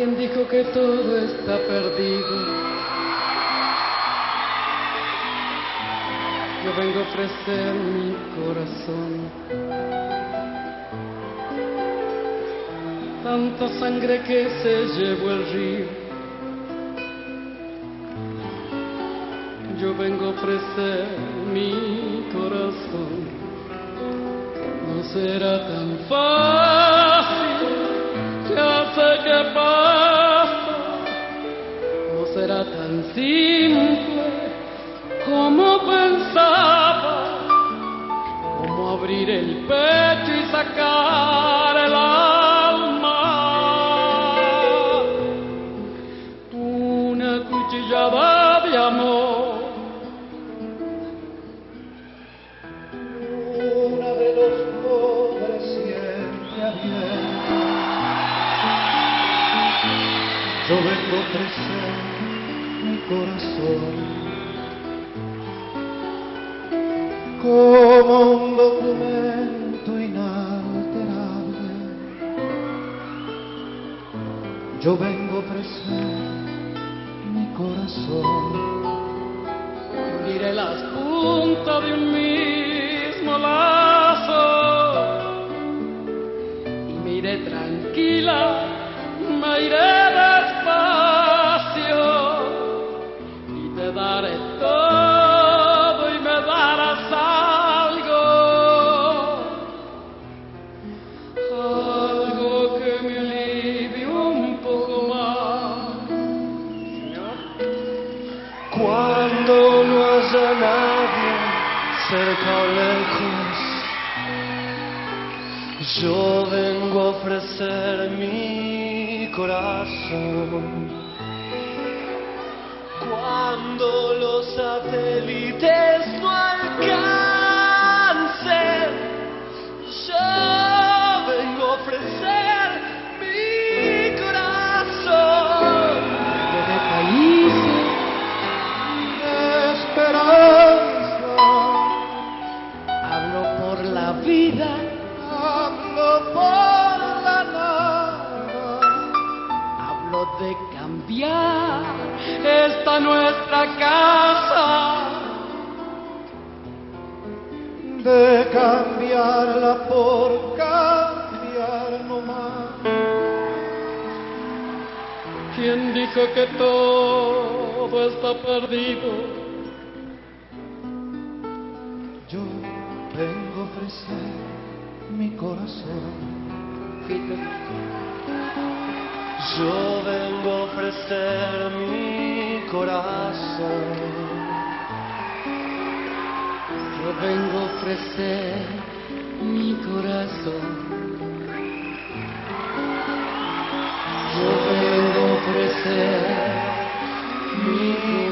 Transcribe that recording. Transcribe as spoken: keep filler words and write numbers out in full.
¿Quién dijo que todo está perdido? Yo vengo a ofrecer mi corazón. Tanta sangre que se llevó el río. Yo vengo a ofrecer mi corazón. No será tan fácil, ya sé que pasa. No será tan simple como pensaba, como abrir el pecho y sacar el alma. Una cuchillada de amor. Una de los pobres siempre abierta. Yo vengo a ofrecer mi corazón como un documento inalterable. Yo vengo a ofrecer mi corazón. Uniré las puntas de un mismo lazo y me iré tranquila, me iré despacio y te daré todo y me darás algo, algo que me alivie un poco más. Cuando no haya nadie cerca o lejos, yo vengo a ofrecer mi corazón. Cuando los satélites no alcancen, yo vengo a ofrecer mi corazón. De países, De esperanza, hablo por la vida, hablo por la nada. hablo de cambiar esta nuestra casa, De cambiarla por cambiar no más. ¿Quién dijo que todo está perdido? Yo vengo a ofrecer mi corazón. Fíjate, Yo vengo a ofrecer mi corazón. yo vengo a ofrecer mi corazón. Yo vengo a ofrecer mi corazón.